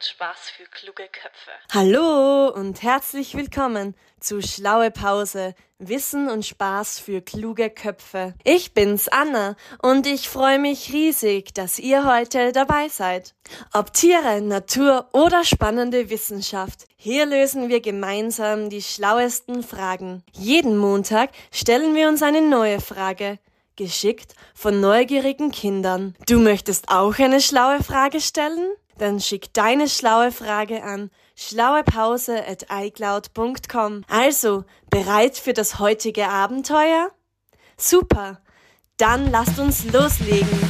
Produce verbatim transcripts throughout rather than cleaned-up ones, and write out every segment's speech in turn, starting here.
und Spaß für kluge Köpfe. Hallo und herzlich willkommen zu Schlaue Pause, Wissen und Spaß für kluge Köpfe. Ich bin's, Anna, und ich freue mich riesig, dass ihr heute dabei seid. Ob Tiere, Natur oder spannende Wissenschaft, hier lösen wir gemeinsam die schlauesten Fragen. Jeden Montag stellen wir uns eine neue Frage. Geschickt von neugierigen Kindern. Du möchtest auch eine schlaue Frage stellen? Dann schick deine schlaue Frage an schlauepause at icloud punkt com. Also, bereit für das heutige Abenteuer? Super! Dann lasst uns loslegen!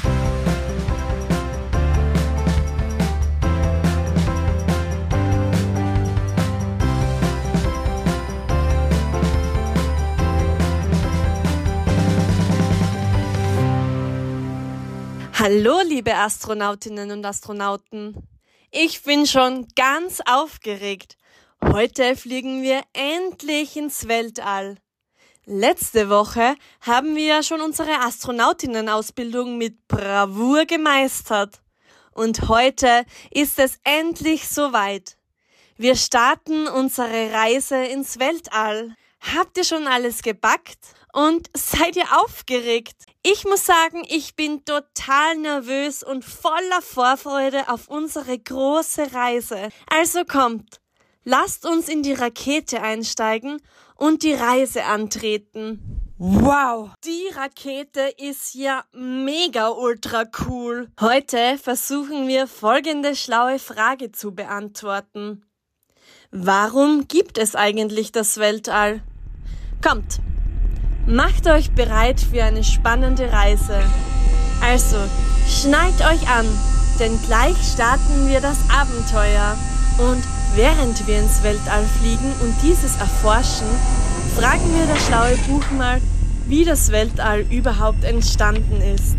Hallo, liebe Astronautinnen und Astronauten. Ich bin schon ganz aufgeregt. Heute fliegen wir endlich ins Weltall. Letzte Woche haben wir ja schon unsere Astronautinnenausbildung mit Bravour gemeistert. Und heute ist es endlich soweit. Wir starten unsere Reise ins Weltall. Habt ihr schon alles gepackt? Und seid ihr aufgeregt? Ich muss sagen, ich bin total nervös und voller Vorfreude auf unsere große Reise. Also kommt, lasst uns in die Rakete einsteigen und die Reise antreten. Wow, die Rakete ist ja mega ultra cool. Heute versuchen wir folgende schlaue Frage zu beantworten. Warum gibt es eigentlich das Weltall? Kommt! Macht euch bereit für eine spannende Reise. Also, schnallt euch an, denn gleich starten wir das Abenteuer. Und während wir ins Weltall fliegen und dieses erforschen, fragen wir das schlaue Buch mal, wie das Weltall überhaupt entstanden ist.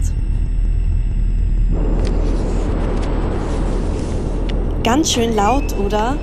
Ganz schön laut, oder?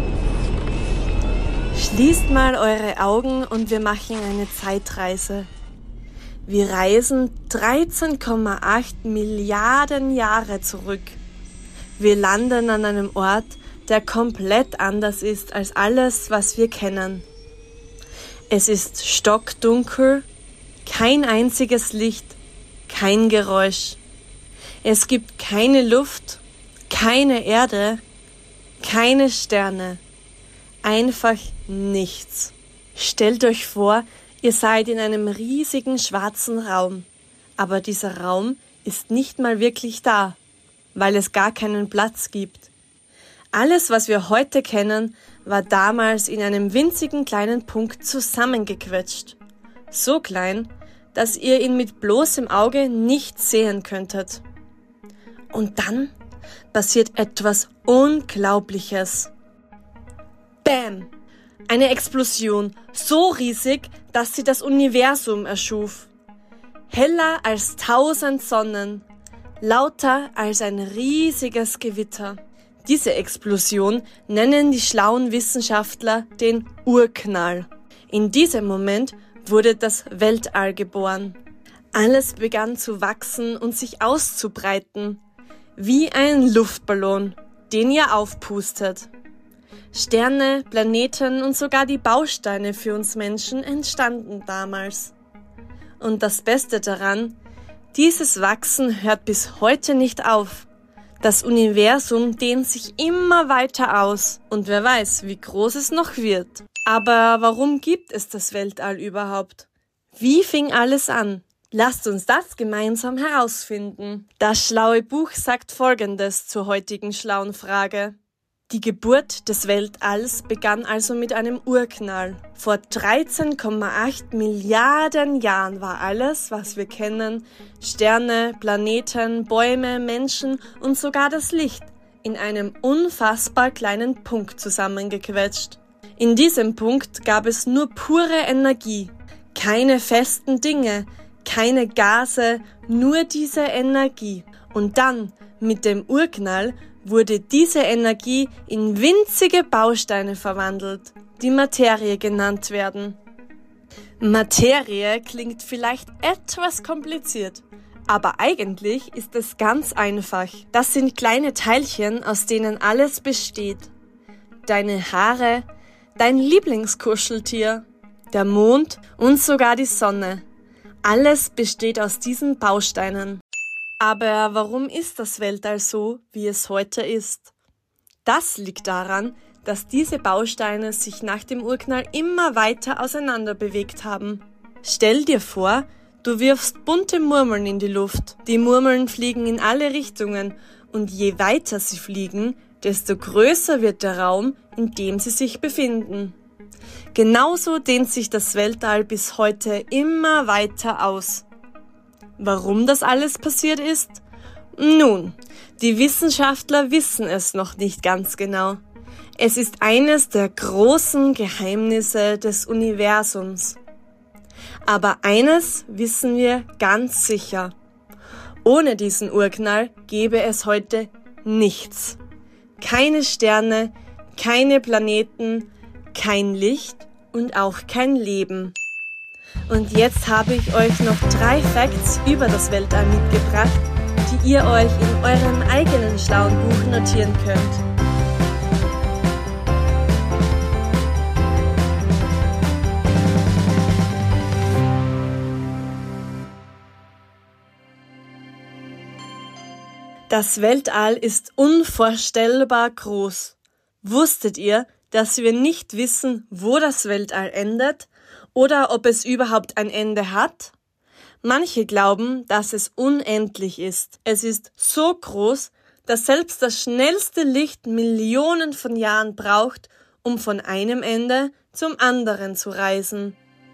Schließt mal eure Augen und wir machen eine Zeitreise. Wir reisen dreizehn Komma acht Milliarden Jahre zurück. Wir landen an einem Ort, der komplett anders ist als alles, was wir kennen. Es ist stockdunkel, kein einziges Licht, kein Geräusch. Es gibt keine Luft, keine Erde, keine Sterne. Einfach nichts. Stellt euch vor, ihr seid in einem riesigen schwarzen Raum. Aber dieser Raum ist nicht mal wirklich da, weil es gar keinen Platz gibt. Alles, was wir heute kennen, war damals in einem winzigen kleinen Punkt zusammengequetscht. So klein, dass ihr ihn mit bloßem Auge nicht sehen könntet. Und dann passiert etwas Unglaubliches. Bäm! Eine Explosion, so riesig, dass sie das Universum erschuf. Heller als tausend Sonnen, lauter als ein riesiges Gewitter. Diese Explosion nennen die schlauen Wissenschaftler den Urknall. In diesem Moment wurde das Weltall geboren. Alles begann zu wachsen und sich auszubreiten, wie ein Luftballon, den ihr aufpustet. Sterne, Planeten und sogar die Bausteine für uns Menschen entstanden damals. Und das Beste daran, dieses Wachsen hört bis heute nicht auf. Das Universum dehnt sich immer weiter aus und wer weiß, wie groß es noch wird. Aber warum gibt es das Weltall überhaupt? Wie fing alles an? Lasst uns das gemeinsam herausfinden. Das schlaue Buch sagt Folgendes zur heutigen schlauen Frage. Die Geburt des Weltalls begann also mit einem Urknall. Vor dreizehn Komma acht Milliarden Jahren war alles, was wir kennen, Sterne, Planeten, Bäume, Menschen und sogar das Licht, in einem unfassbar kleinen Punkt zusammengequetscht. In diesem Punkt gab es nur pure Energie, keine festen Dinge, keine Gase, nur diese Energie. Und dann, mit dem Urknall, wurde diese Energie in winzige Bausteine verwandelt, die Materie genannt werden. Materie klingt vielleicht etwas kompliziert, Aber eigentlich ist es ganz einfach. Das sind kleine Teilchen, aus denen alles besteht. Deine Haare, dein Lieblingskuscheltier, der Mond und sogar die Sonne. Alles besteht aus diesen Bausteinen. Aber warum ist das Weltall so, wie es heute ist? Das liegt daran, dass diese Bausteine sich nach dem Urknall immer weiter auseinander bewegt haben. Stell dir vor, du wirfst bunte Murmeln in die Luft. Die Murmeln fliegen in alle Richtungen und je weiter sie fliegen, desto größer wird der Raum, in dem sie sich befinden. Genauso dehnt sich das Weltall bis heute immer weiter aus. Warum das alles passiert ist? Nun, die Wissenschaftler wissen es noch nicht ganz genau. Es ist eines der großen Geheimnisse des Universums. Aber eines wissen wir ganz sicher. Ohne diesen Urknall gäbe es heute nichts. Keine Sterne, keine Planeten, kein Licht und auch kein Leben. Und jetzt habe ich euch noch drei Facts über das Weltall mitgebracht, die ihr euch in eurem eigenen schlauen Buch notieren könnt. Das Weltall ist unvorstellbar groß. Wusstet ihr, dass wir nicht wissen, wo das Weltall endet oder ob es überhaupt ein Ende hat? Manche glauben, dass es unendlich ist. Es ist so groß, dass selbst das schnellste Licht Millionen von Jahren braucht, um von einem Ende zum anderen zu reisen.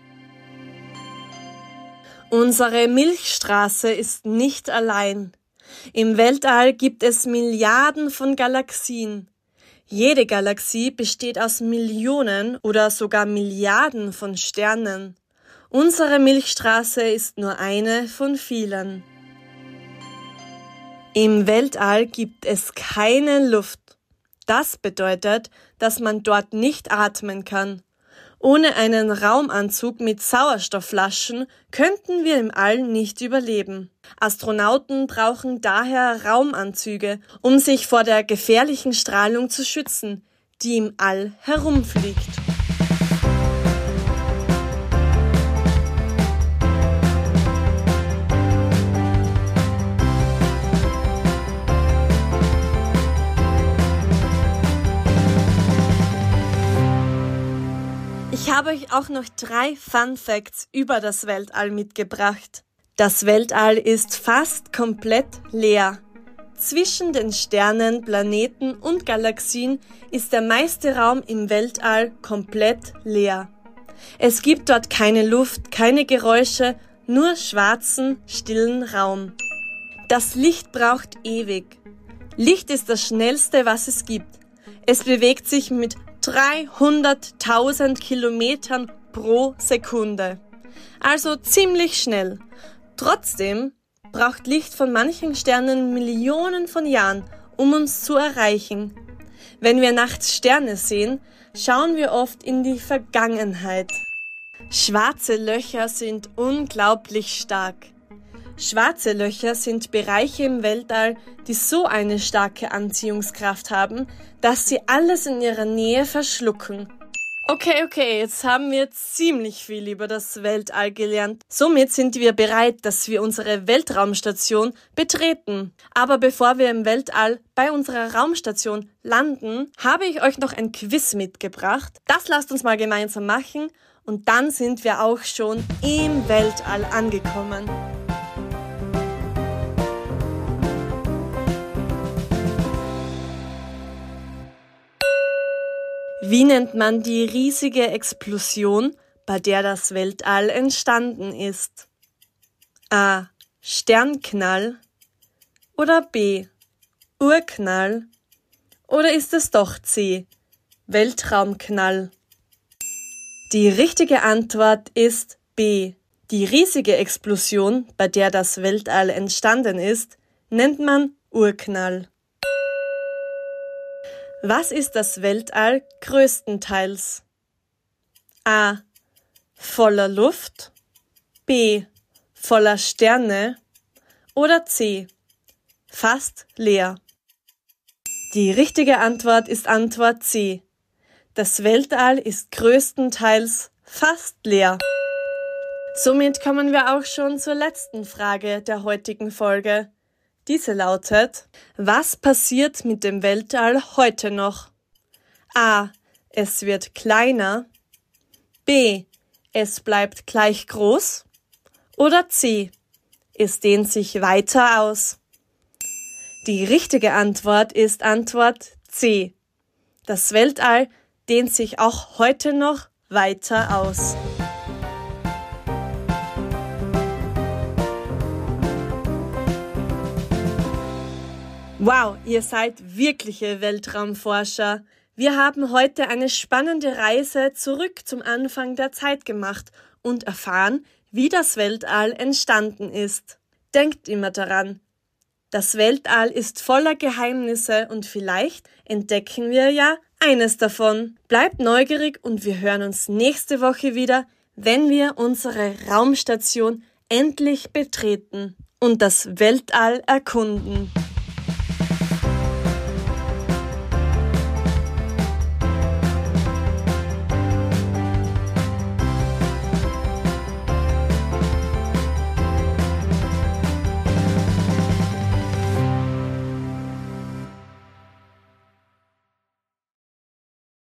Unsere Milchstraße ist nicht allein. Im Weltall gibt es Milliarden von Galaxien. Jede Galaxie besteht aus Millionen oder sogar Milliarden von Sternen. Unsere Milchstraße ist nur eine von vielen. Im Weltall gibt es keine Luft. Das bedeutet, dass man dort nicht atmen kann. Ohne einen Raumanzug mit Sauerstoffflaschen könnten wir im All nicht überleben. Astronauten brauchen daher Raumanzüge, um sich vor der gefährlichen Strahlung zu schützen, die im All herumfliegt. Ich habe euch auch noch drei Fun Facts über das Weltall mitgebracht. Das Weltall ist fast komplett leer. Zwischen den Sternen, Planeten und Galaxien ist der meiste Raum im Weltall komplett leer. Es gibt dort keine Luft, keine Geräusche, nur schwarzen, stillen Raum. Das Licht braucht ewig. Licht ist das Schnellste, was es gibt. Es bewegt sich mit dreihunderttausend Kilometern pro Sekunde. Also ziemlich schnell. Trotzdem braucht Licht von manchen Sternen Millionen von Jahren, um uns zu erreichen. Wenn wir nachts Sterne sehen, schauen wir oft in die Vergangenheit. Schwarze Löcher sind unglaublich stark. Schwarze Löcher sind Bereiche im Weltall, die so eine starke Anziehungskraft haben, dass sie alles in ihrer Nähe verschlucken. Okay, okay, jetzt haben wir ziemlich viel über das Weltall gelernt. Somit sind wir bereit, dass wir unsere Weltraumstation betreten. Aber bevor wir im Weltall bei unserer Raumstation landen, habe ich euch noch ein Quiz mitgebracht. Das lasst uns mal gemeinsam machen und dann sind wir auch schon im Weltall angekommen. Wie nennt man die riesige Explosion, bei der das Weltall entstanden ist? A. Sternknall oder B. Urknall oder ist es doch C. Weltraumknall? Die richtige Antwort ist B. Die riesige Explosion, bei der das Weltall entstanden ist, nennt man Urknall. Was ist das Weltall größtenteils? A. Voller Luft, B. Voller Sterne Oder C. Fast leer. Die richtige Antwort ist Antwort C. Das Weltall ist größtenteils fast leer. Somit kommen wir auch schon zur letzten Frage der heutigen Folge. Diese lautet: Was passiert mit dem Weltall heute noch? A. Es wird kleiner. B. Es bleibt gleich groß. Oder C. Es dehnt sich weiter aus. Die richtige Antwort ist Antwort C. Das Weltall dehnt sich auch heute noch weiter aus. Wow, ihr seid wirkliche Weltraumforscher. Wir haben heute eine spannende Reise zurück zum Anfang der Zeit gemacht und erfahren, wie das Weltall entstanden ist. Denkt immer daran, das Weltall ist voller Geheimnisse und vielleicht entdecken wir ja eines davon. Bleibt neugierig und wir hören uns nächste Woche wieder, wenn wir unsere Raumstation endlich betreten und das Weltall erkunden.